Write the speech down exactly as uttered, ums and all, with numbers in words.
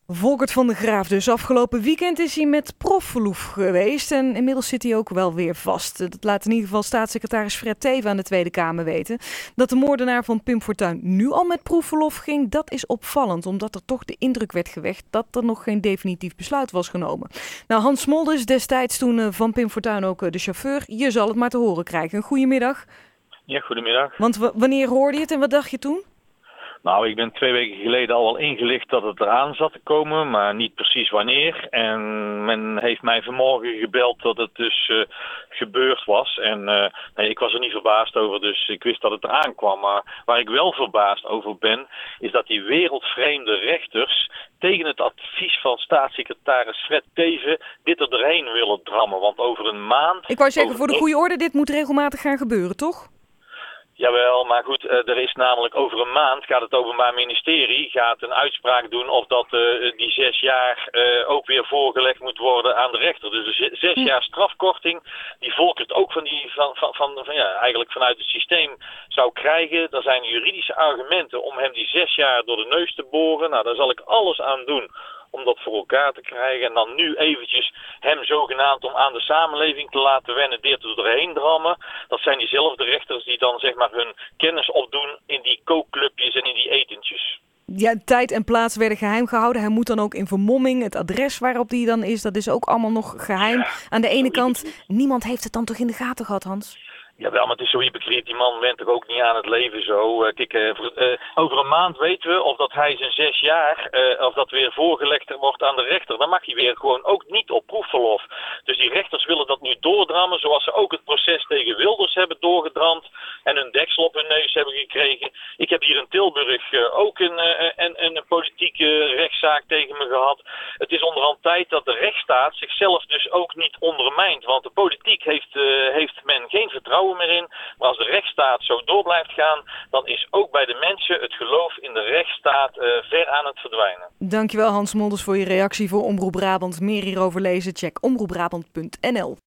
Volkert van der Graaf dus. Afgelopen weekend is hij met profverlof geweest en inmiddels zit hij ook wel weer vast. Dat laat in ieder geval staatssecretaris Fred Teeven aan de Tweede Kamer weten. Dat de moordenaar van Pim Fortuyn nu al met proefverlof ging, dat is opvallend. Omdat er toch de indruk werd gewekt dat er nog geen definitief besluit was genomen. Nou, Hans Smolders, destijds toen van Pim Fortuyn ook de chauffeur, je zal het maar te horen krijgen. Goedemiddag. Ja, goedemiddag. Want w- wanneer hoorde je het en wat dacht je toen? Nou, ik ben twee weken geleden al wel ingelicht dat het eraan zat te komen, maar niet precies wanneer. En men heeft mij vanmorgen gebeld dat het dus uh, gebeurd was. En uh, nee, ik was er niet verbaasd over, dus ik wist dat het eraan kwam. Maar waar ik wel verbaasd over ben, is dat die wereldvreemde rechters tegen het advies van staatssecretaris Fred Teeven dit er doorheen willen drammen. Want over een maand... Ik wou zeggen, over... voor de goede orde, dit moet regelmatig gaan gebeuren, toch? Jawel, maar goed, uh, er is namelijk over een maand gaat het Openbaar Ministerie gaat een uitspraak doen of dat uh, die zes jaar uh, ook weer voorgelegd moet worden aan de rechter. Dus een zes jaar strafkorting die Volkert ook van die van, van, van, van ja, eigenlijk vanuit het systeem zou krijgen. Er zijn juridische argumenten om hem die zes jaar door de neus te boren. Nou, daar zal ik alles aan doen om dat voor elkaar te krijgen. En dan nu eventjes hem zogenaamd om aan de samenleving te laten wennen, dit er doorheen drammen. Dat zijn diezelfde rechters die dan zeg maar hun kennis opdoen in die kookclubjes en in die etentjes. Ja, tijd en plaats werden geheim gehouden. Hij moet dan ook in vermomming. Het adres waarop hij dan is, dat is ook allemaal nog geheim. Ja, aan de ene kant, niemand heeft het dan toch in de gaten gehad, Hans? Jawel, maar het is zo hypocriet. Die man went toch ook niet aan het leven zo. Uh, kijk, uh, uh, over een maand weten we of dat hij zijn zes jaar, uh, of dat weer voorgelegd wordt aan de rechter. Dan mag hij weer gewoon ook niet op proefverlof. Dus die rechters willen dat nu doordrammen, zoals ze ook het proces tegen Wilders hebben doorgedramd en een deksel op hun neus hebben gekregen. Ik heb hier in Tilburg uh, ook een, uh, een, een politieke rechtszaak tegen me gehad. Het is onderhand tijd dat de rechtsstaat zichzelf dus ook niet ondermijnt. Want de politiek heeft, uh, heeft men geen vertrouwen meer in. Maar als de rechtsstaat zo door blijft gaan, dan is ook bij de mensen het geloof in de rechtsstaat uh, ver aan het verdwijnen. Dankjewel Hans Smolders voor je reactie voor Omroep Brabant. Meer hierover lezen, check omroep brabant punt n l.